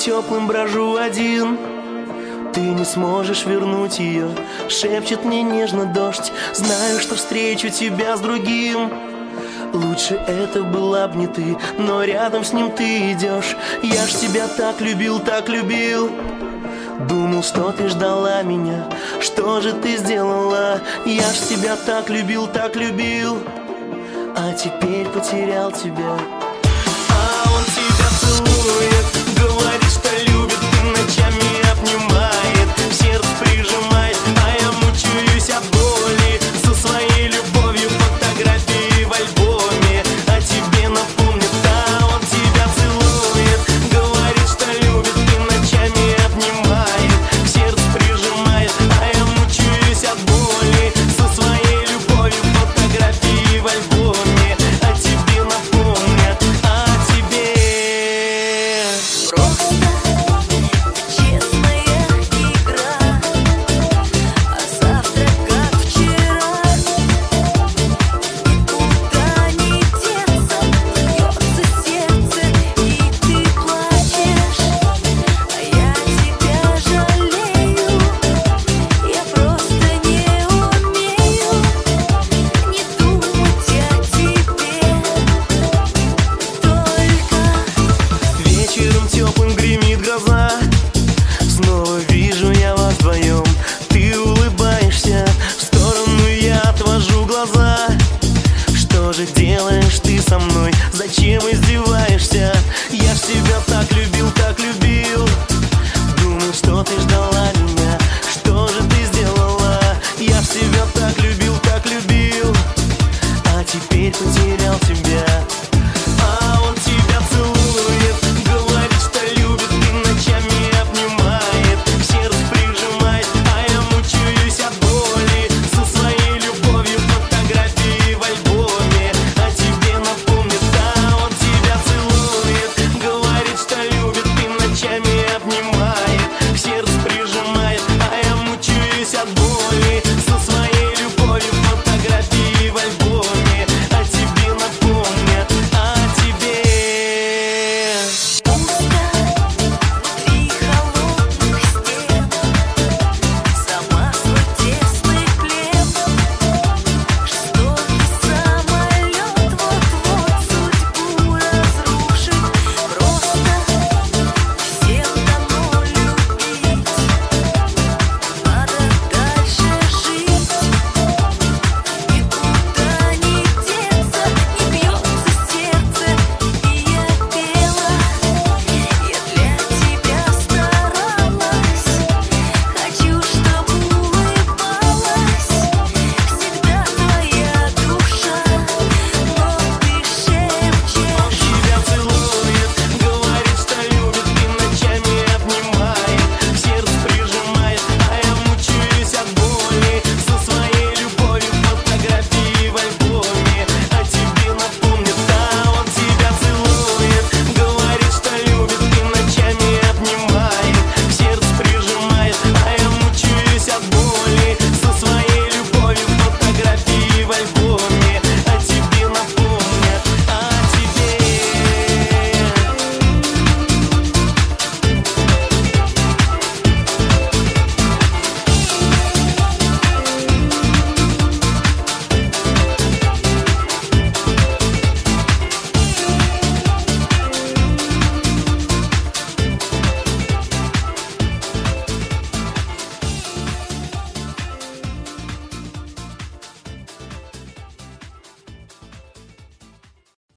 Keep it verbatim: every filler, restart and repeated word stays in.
теплым брожу один. Ты не сможешь вернуть ее, шепчет мне нежно дождь. Знаю, что встречу тебя с другим. Лучше это была б не ты, но рядом с ним ты идешь. Я ж тебя так любил, так любил. Думал, что ты ждала меня. Что же ты сделала? Я ж тебя так любил, так любил. А теперь потерял тебя. А он тебя целует, говорит, что любит, и ночами обнимает, в сердце прижимает, а я мучаюсь от боли. Со своей любовью фотографии в альбоме о тебе напомнит. А он тебя целует, говорит, что любит, и ночами обнимает, в сердце прижимает, а я мучаюсь от боли. Со своей любовью фотографии в альбоме о тебе напомнят, о тебе. Вечером теплым гремит гроза. Снова вижу я вас вдвоем. Ты улыбаешься, в сторону я отвожу глаза. Что же делаешь ты со мной? Зачем